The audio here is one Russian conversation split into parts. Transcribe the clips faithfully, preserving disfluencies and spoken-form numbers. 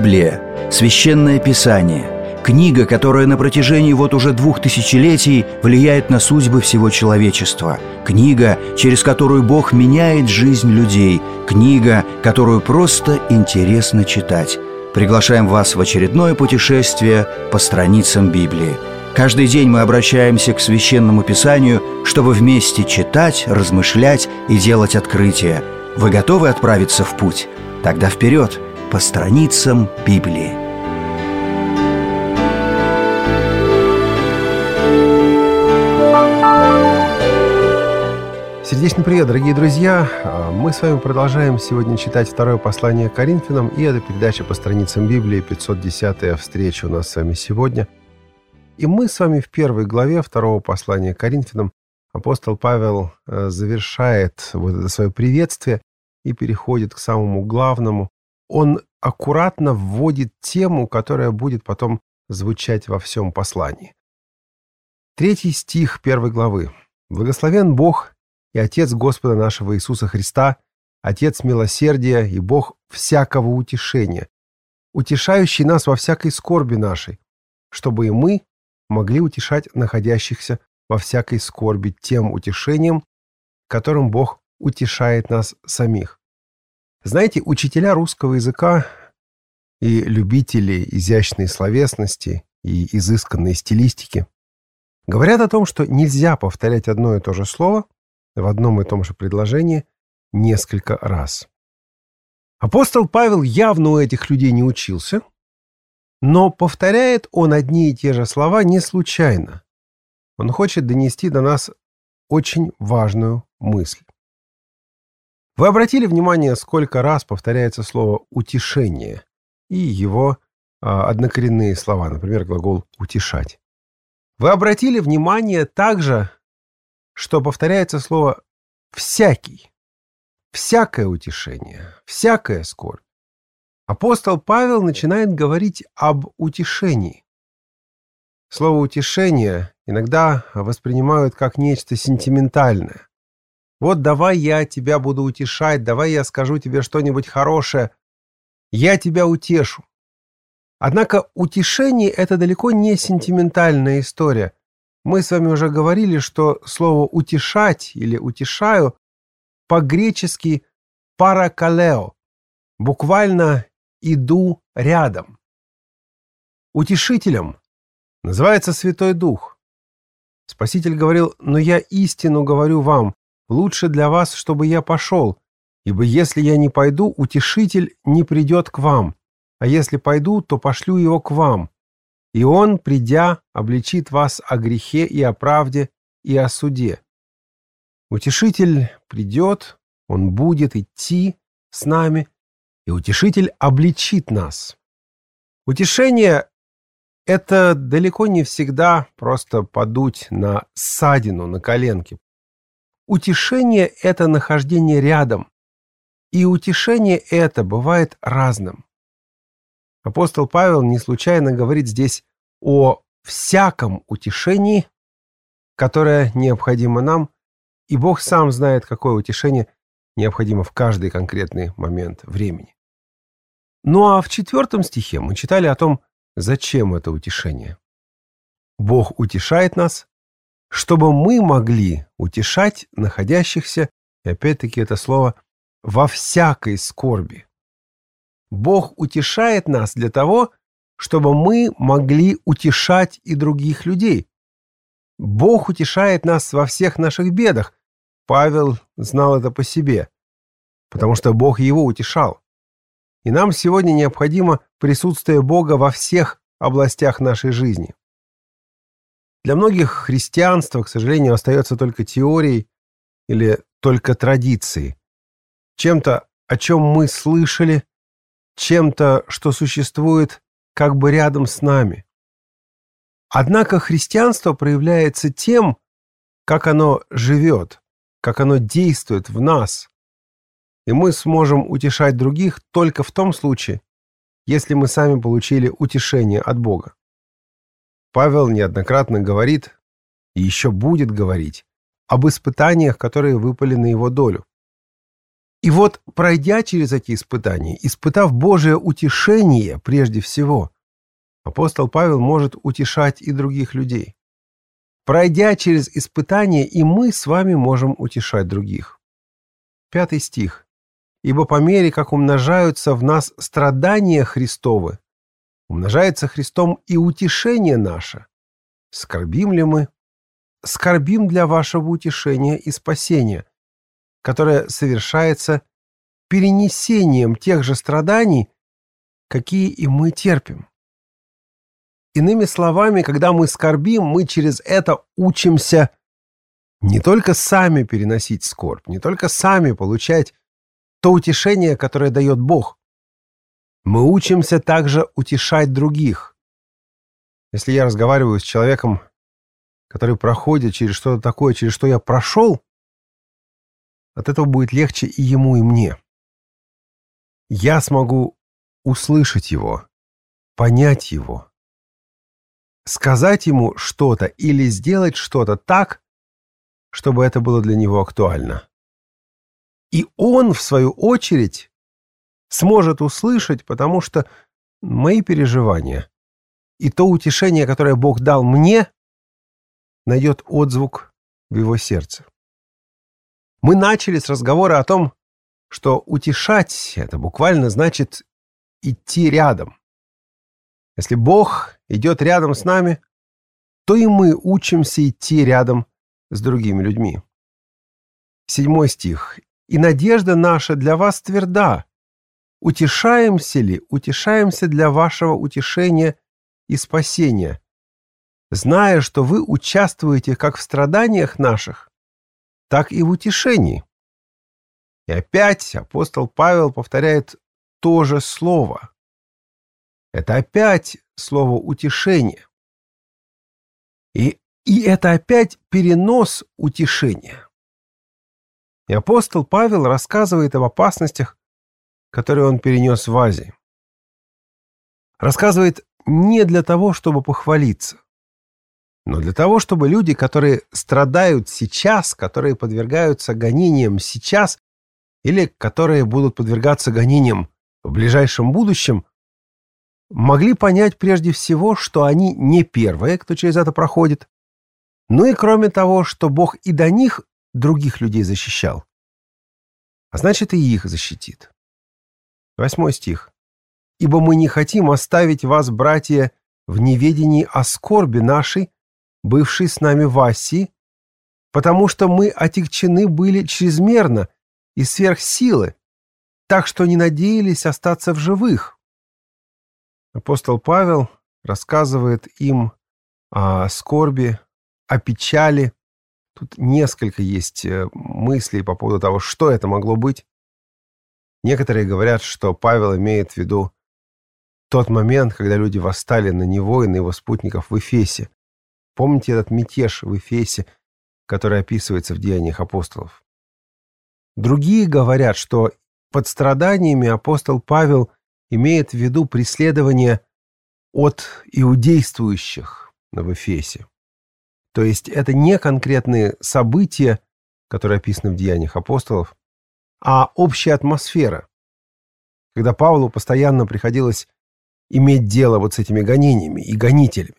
Библия – священное писание, книга, которая на протяжении вот уже двух тысячелетий влияет на судьбы всего человечества, книга, через которую Бог меняет жизнь людей, книга, которую просто интересно читать. Приглашаем вас в очередное путешествие по страницам Библии. Каждый день мы обращаемся к Священному Писанию, чтобы вместе читать, размышлять и делать открытия. Вы готовы отправиться в путь? Тогда вперед, по страницам Библии. Сердечный привет, дорогие друзья! Мы с вами продолжаем сегодня читать второе послание к Коринфянам, и это передача по страницам Библии, пятьсот десятая встреча у нас с вами сегодня. И мы с вами в первой главе второго послания к Коринфянам. Апостол Павел завершает вот это свое приветствие и переходит к самому главному. Он аккуратно вводит тему, которая будет потом звучать во всем послании. Третий стих первой главы. «Благословен Бог и Отец Господа нашего Иисуса Христа, Отец милосердия и Бог всякого утешения, утешающий нас во всякой скорби нашей, чтобы и мы могли утешать находящихся во всякой скорби тем утешением, которым Бог утешает нас самих». Знаете, учителя русского языка и любители изящной словесности и изысканной стилистики говорят о том, что нельзя повторять одно и то же слово в одном и том же предложении несколько раз. Апостол Павел явно у этих людей не учился, но повторяет он одни и те же слова не случайно. Он хочет донести до нас очень важную мысль. Вы обратили внимание, сколько раз повторяется слово «утешение» и его а, однокоренные слова, например, глагол «утешать». Вы обратили внимание также, что повторяется слово «всякий», «всякое утешение», «всякая скорбь». Апостол Павел начинает говорить об утешении. Слово «утешение» иногда воспринимают как нечто сентиментальное. Вот давай я тебя буду утешать, давай я скажу тебе что-нибудь хорошее, я тебя утешу. Однако утешение – это далеко не сентиментальная история. Мы с вами уже говорили, что слово «утешать» или «утешаю» по-гречески «паракалео», буквально «иду рядом». Утешителем называется Святой Дух. Спаситель говорил: «Но я истину говорю вам, лучше для вас, чтобы я пошел, ибо если я не пойду, утешитель не придет к вам, а если пойду, то пошлю его к вам. И он, придя, обличит вас о грехе и о правде и о суде». Утешитель придет, он будет идти с нами, и утешитель обличит нас. Утешение – это далеко не всегда просто подуть на ссадину на коленке. Утешение – это нахождение рядом, и утешение это бывает разным. Апостол Павел не случайно говорит здесь о всяком утешении, которое необходимо нам, и Бог сам знает, какое утешение необходимо в каждый конкретный момент времени. Ну а в четвертом стихе мы читали о том, зачем это утешение. Бог утешает нас, чтобы мы могли утешать находящихся, и опять-таки это слово, во всякой скорби. Бог утешает нас для того, чтобы мы могли утешать и других людей. Бог утешает нас во всех наших бедах. Павел знал это по себе, потому что Бог его утешал. И нам сегодня необходимо присутствие Бога во всех областях нашей жизни. Для многих христианство, к сожалению, остается только теорией или только традицией. Чем-то, о чем мы слышали, чем-то, что существует как бы рядом с нами. Однако христианство проявляется тем, как оно живет, как оно действует в нас. И мы сможем утешать других только в том случае, если мы сами получили утешение от Бога. Павел неоднократно говорит, и еще будет говорить, об испытаниях, которые выпали на его долю. И вот, пройдя через эти испытания, испытав Божие утешение прежде всего, апостол Павел может утешать и других людей. Пройдя через испытания, и мы с вами можем утешать других. Пятый стих. «Ибо по мере, как умножаются в нас страдания Христовы, умножается Христом и утешение наше. Скорбим ли мы? Скорбим для вашего утешения и спасения, которое совершается перенесением тех же страданий, какие и мы терпим». Иными словами, когда мы скорбим, мы через это учимся не только сами переносить скорбь, не только сами получать то утешение, которое дает Бог. Мы учимся также утешать других. Если я разговариваю с человеком, который проходит через что-то такое, через что я прошел, от этого будет легче и ему, и мне. Я смогу услышать его, понять его, сказать ему что-то или сделать что-то так, чтобы это было для него актуально. И он, в свою очередь, сможет услышать, потому что мои переживания и то утешение, которое Бог дал мне, найдет отзвук в его сердце. Мы начали с разговора о том, что утешать — это буквально значит идти рядом. Если Бог идет рядом с нами, то и мы учимся идти рядом с другими людьми. Седьмой стих. «И надежда наша для вас тверда. Утешаемся ли? Утешаемся для вашего утешения и спасения, зная, что вы участвуете как в страданиях наших, так и в утешении». И опять апостол Павел повторяет то же слово. Это опять слово «утешение». И, и это опять перенос утешения. И апостол Павел рассказывает об опасностях, которые он перенес в Азии. Рассказывает не для того, чтобы похвалиться, но для того, чтобы люди, которые страдают сейчас, которые подвергаются гонениям сейчас или которые будут подвергаться гонениям в ближайшем будущем, могли понять прежде всего, что они не первые, кто через это проходит, ну и кроме того, что Бог и до них других людей защищал, а значит и их защитит. Восьмой стих. «Ибо мы не хотим оставить вас, братья, в неведении о скорби нашей, бывшей с нами в Асии, потому что мы отягчены были чрезмерно и сверх силы, так что не надеялись остаться в живых». Апостол Павел рассказывает им о скорби, о печали. Тут несколько есть мыслей по поводу того, что это могло быть. Некоторые говорят, что Павел имеет в виду тот момент, когда люди восстали на него и на его спутников в Эфесе. Помните этот мятеж в Эфесе, который описывается в Деяниях апостолов? Другие говорят, что под страданиями апостол Павел имеет в виду преследование от иудействующих в Эфесе. То есть это не конкретные события, которые описаны в Деяниях апостолов, а общая атмосфера, когда Павлу постоянно приходилось иметь дело вот с этими гонениями и гонителями.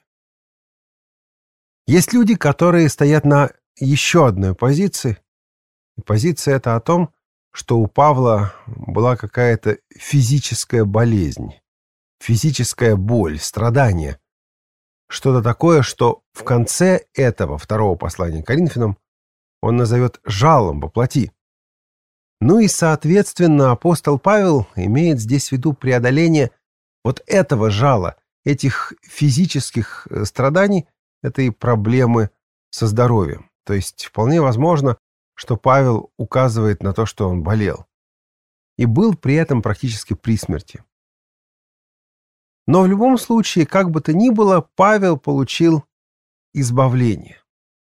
Есть люди, которые стоят на еще одной позиции, и позиция эта о том, что у Павла была какая-то физическая болезнь, физическая боль, страдание, что-то такое, что в конце этого второго послания к Коринфянам он назовет жалом во плоти. Ну и, соответственно, апостол Павел имеет здесь в виду преодоление вот этого жала, этих физических страданий, этой проблемы со здоровьем. То есть вполне возможно, что Павел указывает на то, что он болел. И был при этом практически при смерти. Но в любом случае, как бы то ни было, Павел получил избавление.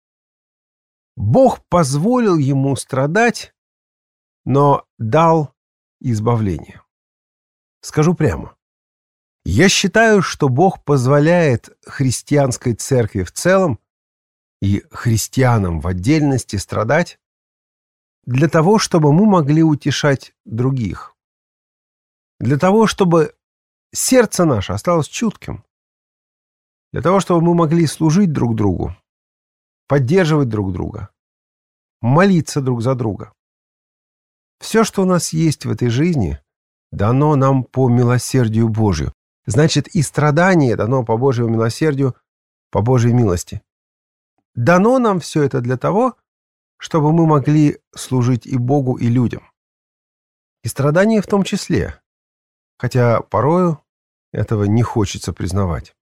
Бог позволил ему страдать, но дал избавление. Скажу прямо. Я считаю, что Бог позволяет христианской церкви в целом и христианам в отдельности страдать, для того, чтобы мы могли утешать других, для того, чтобы сердце наше осталось чутким, для того, чтобы мы могли служить друг другу, поддерживать друг друга, молиться друг за друга. Все, что у нас есть в этой жизни, дано нам по милосердию Божию. Значит, и страдание дано по Божьему милосердию, по Божьей милости. Дано нам все это для того, чтобы мы могли служить и Богу, и людям. И страдания в том числе, хотя порою этого не хочется признавать.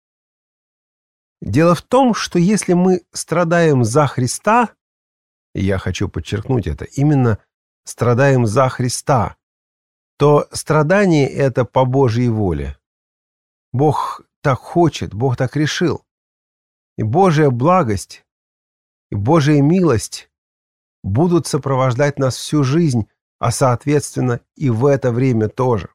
Дело в том, что если мы страдаем за Христа, и я хочу подчеркнуть это, именно страдаем за Христа, то страдание это по Божьей воле. Бог так хочет, Бог так решил. И Божья благость, и Божья милость будут сопровождать нас всю жизнь, а соответственно и в это время тоже.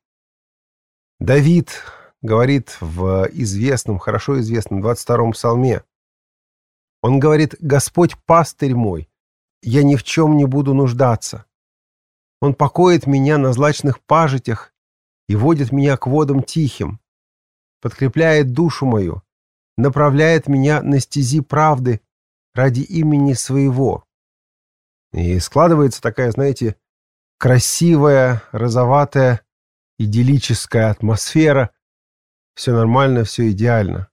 Давид говорит в известном, хорошо известном двадцать втором псалме. Он говорит: «Господь пастырь мой, я ни в чем не буду нуждаться. Он покоит меня на злачных пажитях и водит меня к водам тихим, подкрепляет душу мою, направляет меня на стези правды ради имени своего». И складывается такая, знаете, красивая, розоватая, идиллическая атмосфера. Все нормально, все идеально.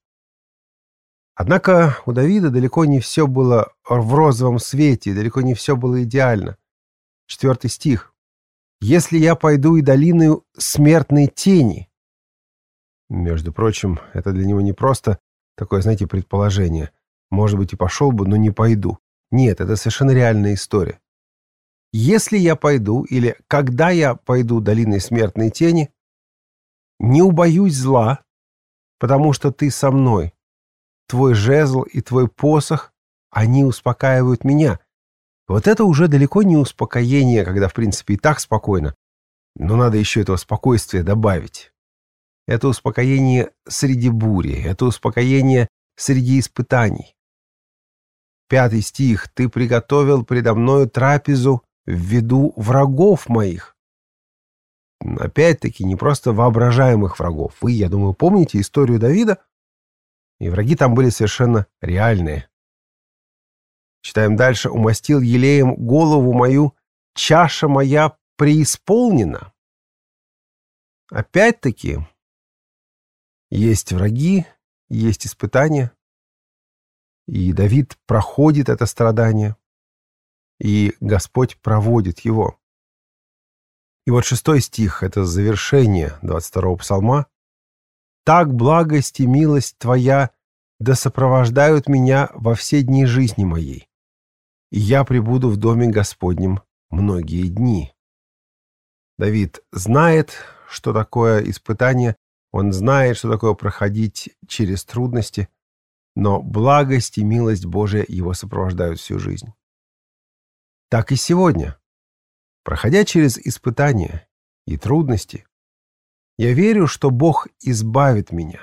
Однако у Давида далеко не все было в розовом свете, далеко не все было идеально. Четвертый стих. «Если я пойду и долиною смертной тени». Между прочим, это для него не просто такое, знаете, предположение. Может быть, и пошел бы, но не пойду. Нет, это совершенно реальная история. «Если я пойду» или «когда я пойду долиной смертной тени, не убоюсь зла, потому что ты со мной. Твой жезл и твой посох, они успокаивают меня». Вот это уже далеко не успокоение, когда, в принципе, и так спокойно, но надо еще этого спокойствия добавить. Это успокоение среди бури, это успокоение среди испытаний. Пятый стих. «Ты приготовил предо мною трапезу в виду врагов моих». Опять-таки, не просто воображаемых врагов. Вы, я думаю, помните историю Давида? И враги там были совершенно реальные. Читаем дальше. «Умастил елеем голову мою, чаша моя преисполнена». Опять-таки, есть враги, есть испытания, и Давид проходит это страдание, и Господь проводит его. И вот шестой стих, это завершение двадцать второго псалма. «Так благость и милость Твоя да сопровождают меня во все дни жизни моей, и я пребуду в доме Господнем многие дни». Давид знает, что такое испытание, он знает, что такое проходить через трудности, но благость и милость Божия его сопровождают всю жизнь. Так и сегодня, проходя через испытания и трудности, я верю, что Бог избавит меня.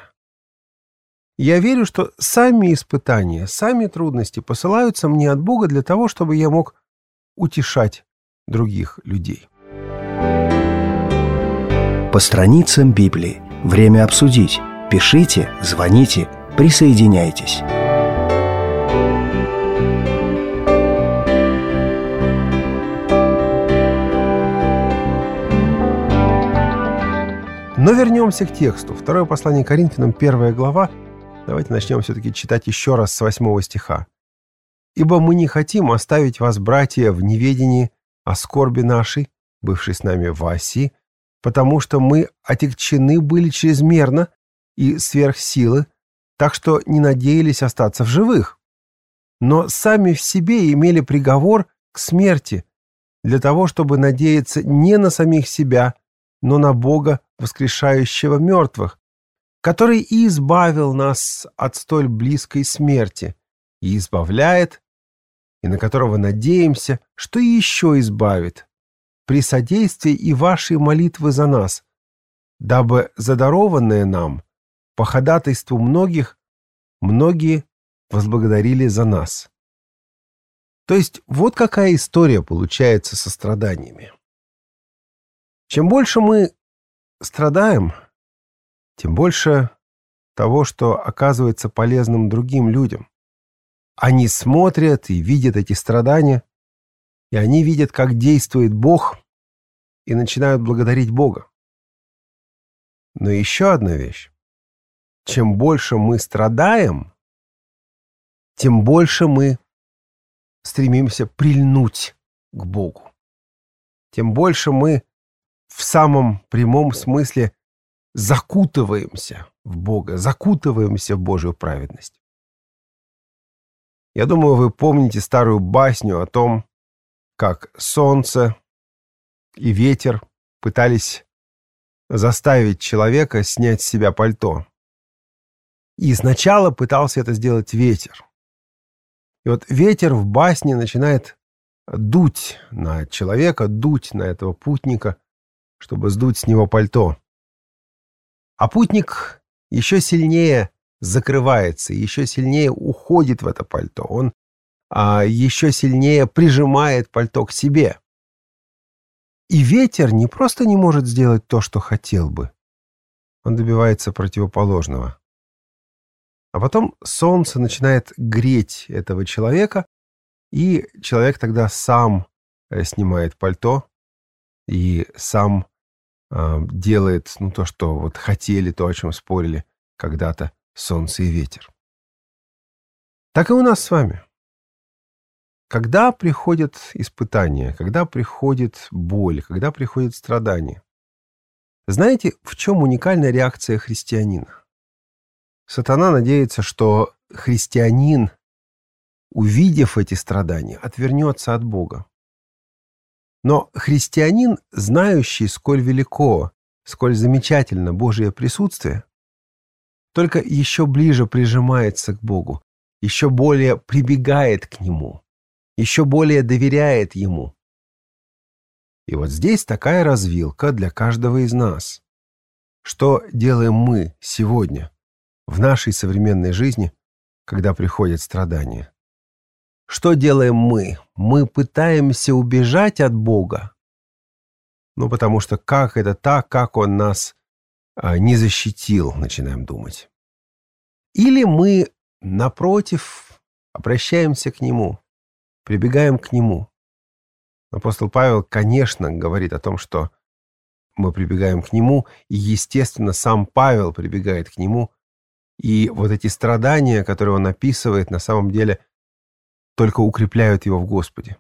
Я верю, что сами испытания, сами трудности посылаются мне от Бога для того, чтобы я мог утешать других людей. По страницам Библии. Время обсудить. Пишите, звоните, присоединяйтесь. Но вернемся к тексту. Второе послание Коринфянам, первая глава. Давайте начнем все-таки читать еще раз с восьмого стиха. «Ибо мы не хотим оставить вас, братья, в неведении о скорби нашей, бывшей с нами в Асии, потому что мы отягчены были чрезмерно и сверх силы, так что не надеялись остаться в живых, но сами в себе имели приговор к смерти, для того, чтобы надеяться не на самих себя, но на Бога, воскрешающего мертвых, который и избавил нас от столь близкой смерти, и избавляет, и на которого надеемся, что и еще избавит, при содействии и вашей молитвы за нас, дабы задарованное нам, по ходатайству многих, многие возблагодарили за нас». То есть вот какая история получается со страданиями. Чем больше мы страдаем, тем больше того, что оказывается полезным другим людям. Они смотрят и видят эти страдания, и они видят, как действует Бог, и начинают благодарить Бога. Но еще одна вещь. Чем больше мы страдаем, тем больше мы стремимся прильнуть к Богу. Тем больше мы в самом прямом смысле закутываемся в Бога, закутываемся в Божью праведность. Я думаю, вы помните старую басню о том, как солнце и ветер пытались заставить человека снять с себя пальто. И сначала пытался это сделать ветер. И вот ветер в басне начинает дуть на человека, дуть на этого путника, чтобы сдуть с него пальто. А путник еще сильнее закрывается, еще сильнее уходит в это пальто. Он а, еще сильнее прижимает пальто к себе. И ветер не просто не может сделать то, что хотел бы. Он добивается противоположного. А потом солнце начинает греть этого человека, и человек тогда сам снимает пальто и сам э, делает ну, то, что вот хотели, то, о чем спорили когда-то солнце и ветер. Так и у нас с вами. Когда приходят испытания, когда приходит боль, когда приходит страдание, знаете, в чем уникальная реакция христианина? Сатана надеется, что христианин, увидев эти страдания, отвернется от Бога. Но христианин, знающий, сколь велико, сколь замечательно Божие присутствие, только еще ближе прижимается к Богу, еще более прибегает к Нему, еще более доверяет Ему. И вот здесь такая развилка для каждого из нас. Что делаем мы сегодня в нашей современной жизни, когда приходят страдания? Что делаем мы? Мы пытаемся убежать от Бога. Ну, потому что как это так, как Он нас а, не защитил, начинаем думать. Или мы, напротив, обращаемся к Нему, прибегаем к Нему. Апостол Павел, конечно, говорит о том, что мы прибегаем к Нему, и, естественно, сам Павел прибегает к Нему. И вот эти страдания, которые он описывает, на самом деле только укрепляют его в Господе.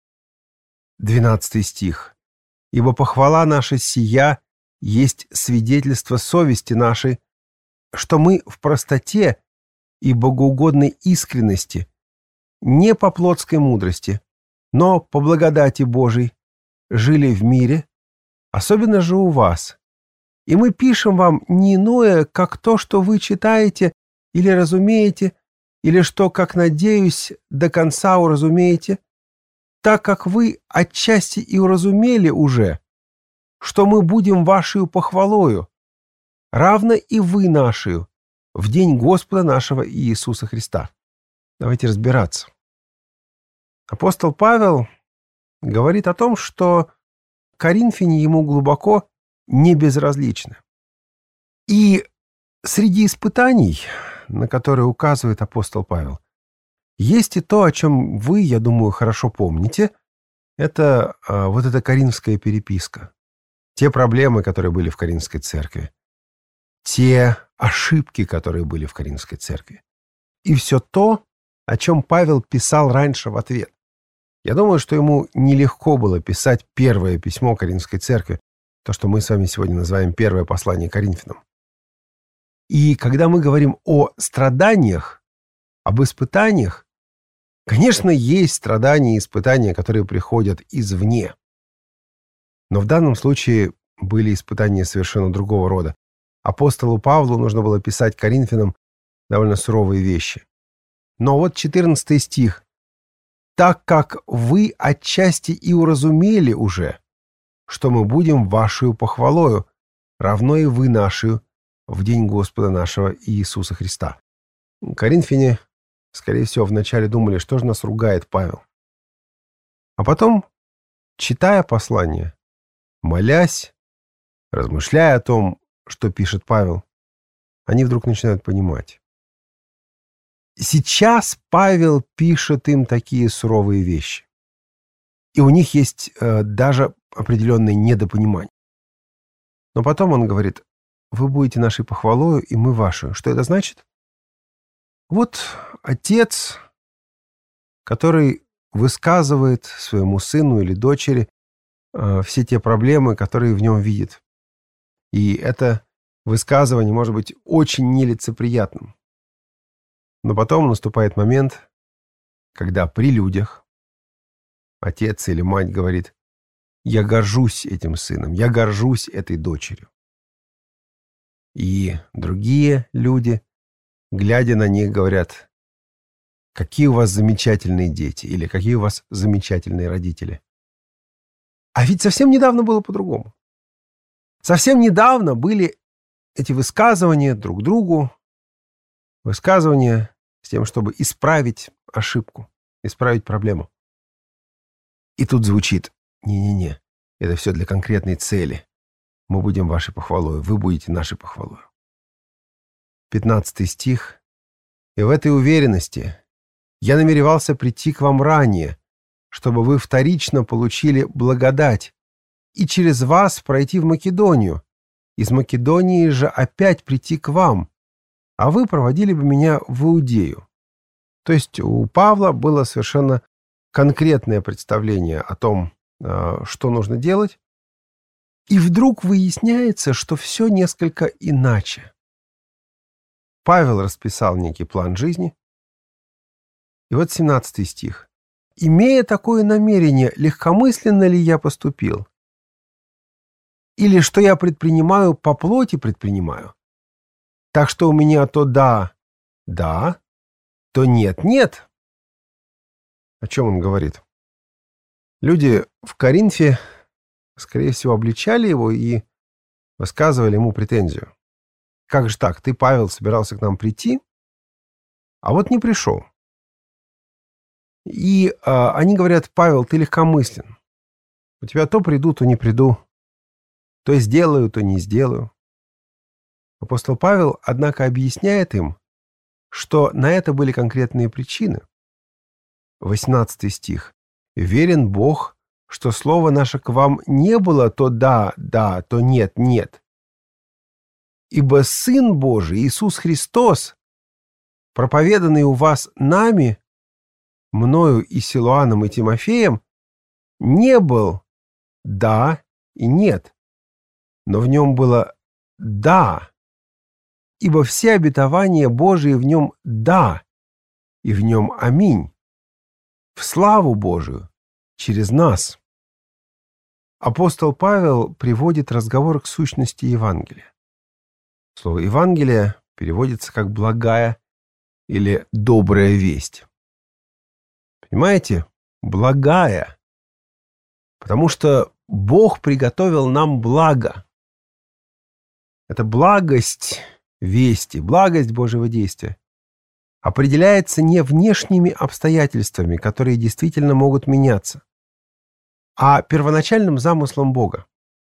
Двенадцатый стих. «Ибо похвала наша сия есть свидетельство совести нашей, что мы в простоте и богоугодной искренности, не по плотской мудрости, но по благодати Божией, жили в мире, особенно же у вас. И мы пишем вам не иное, как то, что вы читаете или разумеете, или что, как надеюсь, до конца уразумеете, так как вы отчасти и уразумели уже, что мы будем вашею похвалою, равно и вы нашею, в день Господа нашего Иисуса Христа». Давайте разбираться. Апостол Павел говорит о том, что коринфяне ему глубоко не безразличны. И среди испытаний, на которые указывает апостол Павел, есть и то, о чем вы, я думаю, хорошо помните. Это а, вот эта коринфская переписка. Те проблемы, которые были в Коринфской церкви. Те ошибки, которые были в Коринфской церкви. И все то, о чем Павел писал раньше в ответ. Я думаю, что ему нелегко было писать первое письмо Коринфской церкви, то, что мы с вами сегодня называем первое послание Коринфянам. И когда мы говорим о страданиях, об испытаниях, конечно, есть страдания и испытания, которые приходят извне. Но в данном случае были испытания совершенно другого рода. Апостолу Павлу нужно было писать Коринфянам довольно суровые вещи. Но вот четырнадцатый стих. «Так как вы отчасти и уразумели уже, что мы будем вашею похвалою, равно и вы нашею, в день Господа нашего Иисуса Христа». Коринфяне, скорее всего, вначале думали, что же нас ругает Павел. А потом, читая послание, молясь, размышляя о том, что пишет Павел, они вдруг начинают понимать. Сейчас Павел пишет им такие суровые вещи. И у них есть э, даже определенное недопонимание. Но потом он говорит: вы будете нашей похвалою, и мы вашей. Что это значит? Вот отец, который высказывает своему сыну или дочери э, все те проблемы, которые в нем видит. И это высказывание может быть очень нелицеприятным. Но потом наступает момент, когда при людях отец или мать говорит: я горжусь этим сыном, я горжусь этой дочерью. И другие люди, глядя на них, говорят: какие у вас замечательные дети, или какие у вас замечательные родители. А ведь совсем недавно было по-другому. Совсем недавно были эти высказывания друг другу, высказывания с тем, чтобы исправить ошибку, исправить проблему. И тут звучит: не-не-не, это все для конкретной цели. Мы будем вашей похвалой, вы будете нашей похвалой. Пятнадцатый стих. И в этой уверенности я намеревался прийти к вам ранее, чтобы вы вторично получили благодать, и через вас пройти в Македонию, из Македонии же опять прийти к вам, а вы проводили бы меня в Иудею. То есть у Павла было совершенно конкретное представление о том, что нужно делать, и вдруг выясняется, что все несколько иначе. Павел расписал некий план жизни, и вот семнадцатый стих. «Имея такое намерение, легкомысленно ли я поступил? Или что я предпринимаю, по плоти предпринимаю? Так что у меня то да, да, то нет, нет». О чем он говорит? Люди в Коринфе, скорее всего, обличали его и высказывали ему претензию. Как же так? Ты, Павел, собирался к нам прийти, а вот не пришел. И э, они говорят: Павел, ты легкомыслен. У тебя то приду, то не приду. То сделаю, то не сделаю. Апостол Павел, однако, объясняет им, что на это были конкретные причины. восемнадцатый стих. «Верен Бог, что слово наше к вам не было то да, да, то нет, нет. Ибо Сын Божий, Иисус Христос, проповеданный у вас нами, мною и Силуаном и Тимофеем, не был да и нет, но в нем было да, ибо все обетования Божии в нем да, и в нем аминь, в славу Божию через нас». Апостол Павел приводит разговор к сущности Евангелия. Слово «Евангелие» переводится как «благая» или «добрая весть». Понимаете? Благая. Потому что Бог приготовил нам благо. Это благость вести, благость Божьего действия определяется не внешними обстоятельствами, которые действительно могут меняться, а первоначальным замыслом Бога.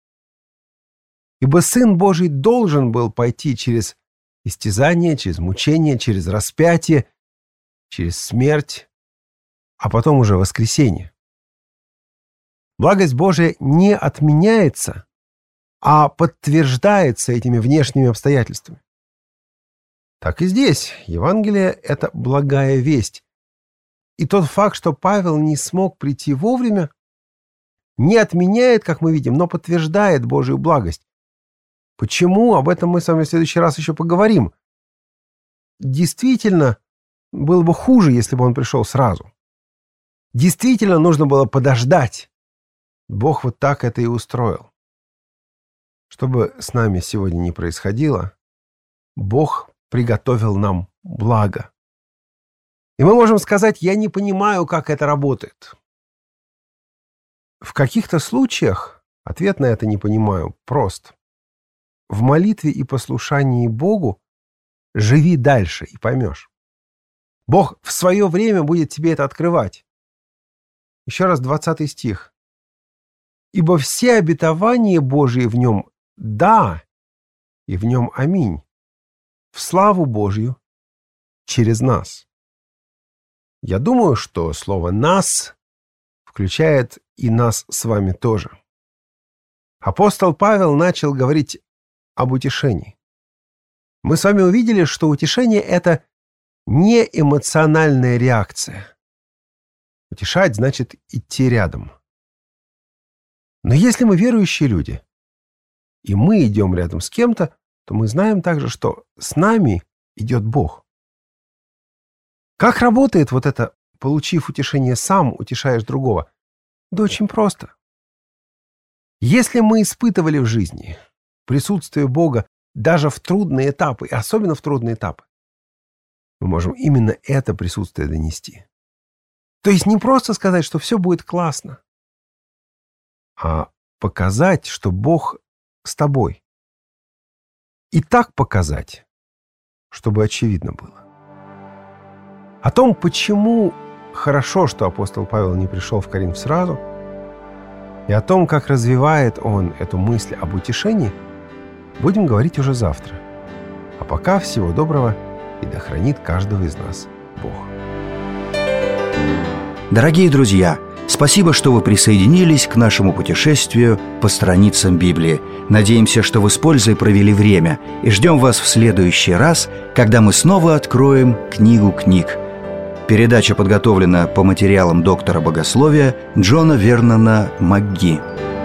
Ибо Сын Божий должен был пойти через истязание, через мучение, через распятие, через смерть, а потом уже воскресение. Благость Божия не отменяется, а подтверждается этими внешними обстоятельствами. Так и здесь. Евангелие — это благая весть. И тот факт, что Павел не смог прийти вовремя, не отменяет, как мы видим, но подтверждает Божию благость. Почему? Об этом мы с вами в следующий раз еще поговорим. Действительно, было бы хуже, если бы он пришел сразу. Действительно, нужно было подождать. Бог вот так это и устроил. Что бы с нами сегодня ни происходило, Бог приготовил нам благо. И мы можем сказать: я не понимаю, как это работает. В каких-то случаях ответ на это «не понимаю» прост. В молитве и послушании Богу живи дальше и поймешь. Бог в свое время будет тебе это открывать. Еще раз двадцатый стих. «Ибо все обетования Божии в нем «да», и в нем «аминь», в славу Божью через нас». Я думаю, что слово «нас» включает и нас с вами тоже. Апостол Павел начал говорить об утешении. Мы с вами увидели, что утешение — это не эмоциональная реакция. Утешать значит идти рядом. Но если мы верующие люди, и мы идем рядом с кем-то, то мы знаем также, что с нами идет Бог. Как работает вот это, получив утешение сам, утешаешь другого? Да очень просто. Если мы испытывали в жизни присутствие Бога даже в трудные этапы, и особенно в трудные этапы, мы можем именно это присутствие донести. То есть не просто сказать, что все будет классно, а показать, что Бог с тобой. И так показать, чтобы очевидно было. О том, почему хорошо, что апостол Павел не пришел в Коринф сразу, и о том, как развивает он эту мысль об утешении, будем говорить уже завтра. А пока всего доброго, и да хранит каждого из нас Бог. Дорогие друзья, спасибо, что вы присоединились к нашему путешествию по страницам Библии. Надеемся, что вы с пользой провели время, и ждем вас в следующий раз, когда мы снова откроем книгу книг. Передача подготовлена по материалам доктора богословия Джона Вернона МакГи.